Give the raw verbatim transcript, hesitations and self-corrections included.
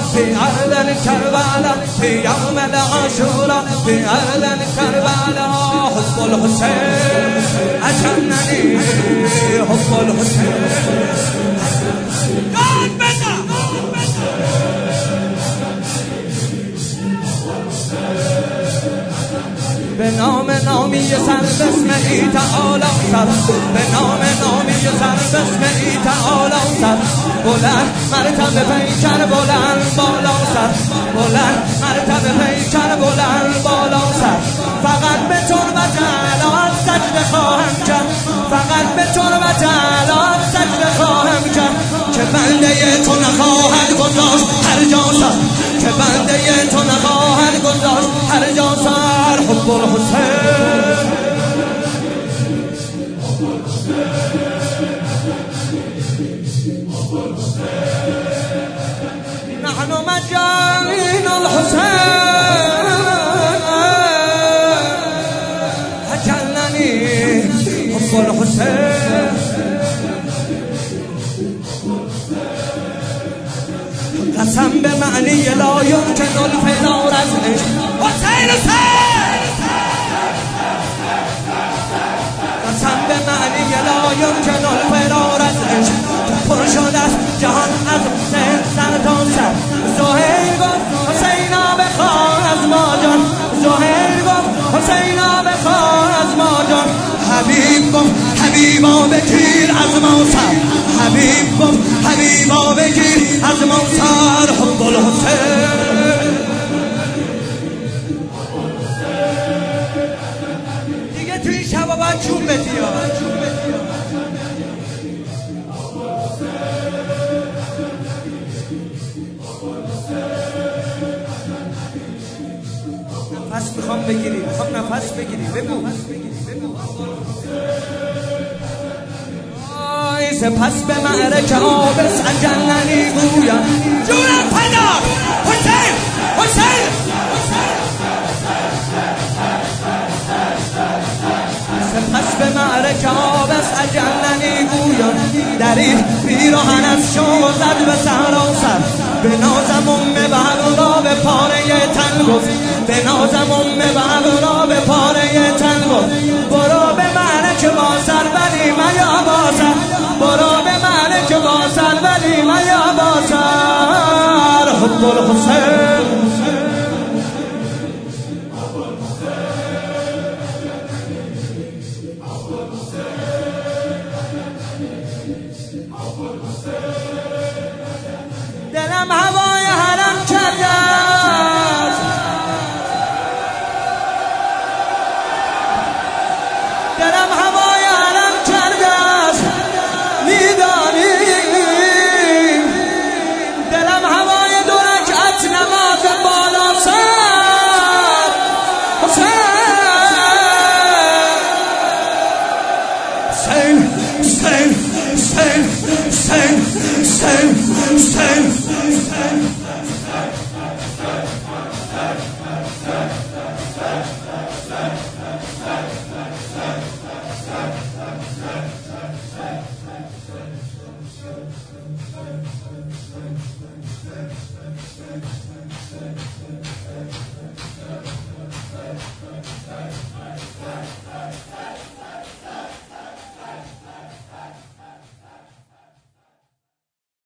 في أرض كربلاء في يوم العاشوراء في أرض كربلاء حب الحسين أجنني حب الحسين قال بنا به نام نامی سر بسم ای تعالی سر به نام نامی سر بسم ای تعالی سر بلند مرتبه پیکر بلند بالا سر بلند مرتبه پیکر بلند بالا سر فقط به تربت جلال سجده خواهم کرد فقط به تربت جلال سجده خواهم کرد که بنده تو نخواهد گذاشت هر جا سر که بنده تو نخواهد گذاشت هر جا سر حب الحسین نحن مجانين الحسين هجلني حب الحسين قسم به معنی لا یمکن الفرار از عشق حسین حسین قسم به معنی لا یمکن الفرار از عشق پر شده است جهان از حسین سر تا سر زهیر گفت حسینا بخواه از ما جان زهیر گفت حسینا بخواه از ما جان حبیب گفت حبیبا بگیر از ما سر حبیب گفت حبیبا بگیر از ما سر حب الحسین دیگه توی شبا باید چون بدی نفس میخوام بگیری میخوام نفس بگیری بگو سپس به معرکه آبس اجلنی گویم جونم پدا حسین حسین سپس به معرکه آبس اجلنی گویم درید پیراهن از شما زد به صحرا سر به نازم ام بغرا به پاره تن گفت به نازم ام بغرا به پاره تن گفت برو به معرکه با سر ولی میا با سر برو به معرکه با سر ولی میا با سر حب الحسین دلم هوای حرم کرده است دلم هوای حرم کرده است میدانی دلم هوای دو رکعت نماز بالا سر حسین حسین حسین حسین حسین حسین حسین